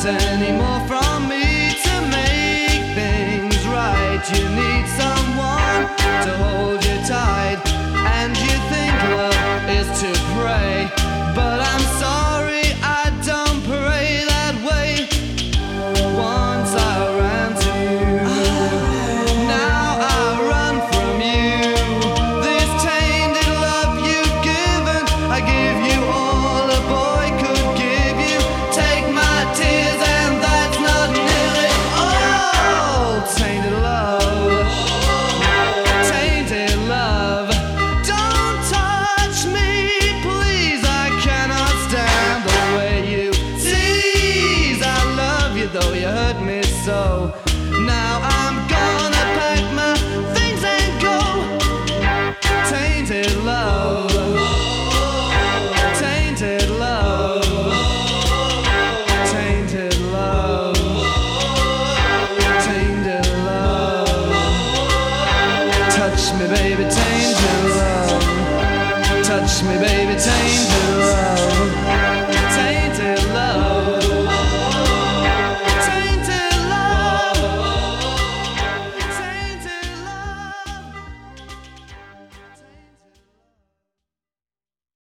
anymore from me to make things right. You need someone to hold you tight, and you think love is to pray, but I'm sorry, I don't pray that way. Once I ran to you, now I run from you. This tainted love you've given, I give you all a boy could give you. Take my tears and that's not nearly all. Tainted love, tainted love. Don't touch me, please, I cannot stand the way you tease. I love you though you hurt me so. Now I'm gonna pack my things and go. Tainted love, tainted love, tainted love, tainted love. Touch me, baby, tainted love. Touch me, baby, tainted love.